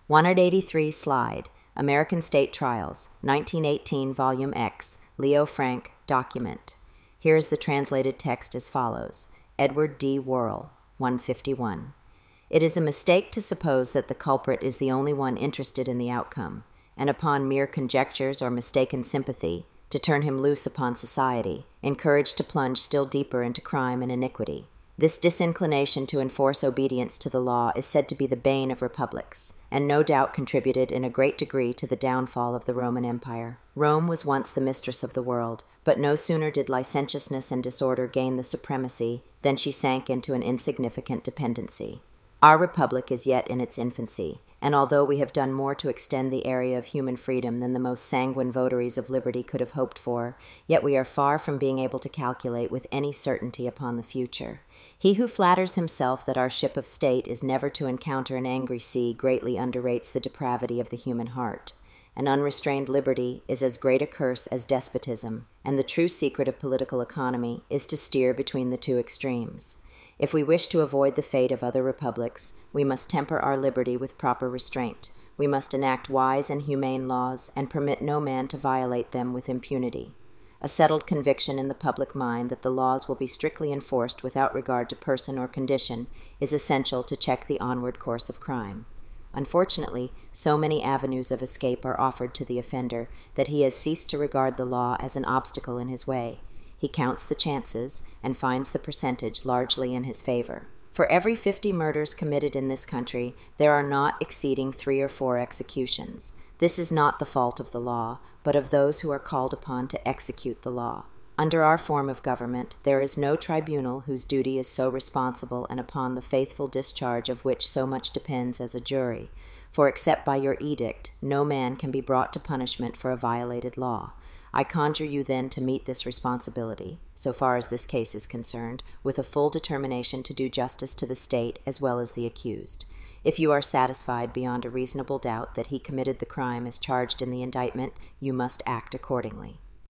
183 Slide, American State Trials, 1918, Volume X, Leo Frank, Document. Here is the translated text as follows. Edward D. Worrell, 151. It is a mistake to suppose that the culprit is the only one interested in the outcome, and upon mere conjectures or mistaken sympathy, to turn him loose upon society, encouraged to plunge still deeper into crime and iniquity. This disinclination to enforce obedience to the law is said to be the bane of republics, and no doubt contributed in a great degree to the downfall of the Roman Empire. Rome was once the mistress of the world, but no sooner did licentiousness and disorder gain the supremacy than she sank into an insignificant dependency. Our republic is yet in its infancy, and although we have done more to extend the area of human freedom than the most sanguine votaries of liberty could have hoped for, yet we are far from being able to calculate with any certainty upon the future. He who flatters himself that our ship of state is never to encounter an angry sea greatly underrates the depravity of the human heart. An unrestrained liberty is as great a curse as despotism, and the true secret of political economy is to steer between the two extremes. If we wish to avoid the fate of other republics, we must temper our liberty with proper restraint. We must enact wise and humane laws, and permit no man to violate them with impunity. A settled conviction in the public mind that the laws will be strictly enforced without regard to person or condition is essential to check the onward course of crime. Unfortunately, so many avenues of escape are offered to the offender that he has ceased to regard the law as an obstacle in his way. He counts the chances and finds the percentage largely in his favor. For every 50 murders committed in this country, there are not exceeding 3 or 4 executions. This is not the fault of the law, but of those who are called upon to execute the law. Under our form of government, there is no tribunal whose duty is so responsible and upon the faithful discharge of which so much depends as a jury, for except by your edict, no man can be brought to punishment for a violated law. I conjure you then to meet this responsibility, so far as this case is concerned, with a full determination to do justice to the state as well as the accused. If you are satisfied beyond a reasonable doubt that he committed the crime as charged in the indictment, you must act accordingly.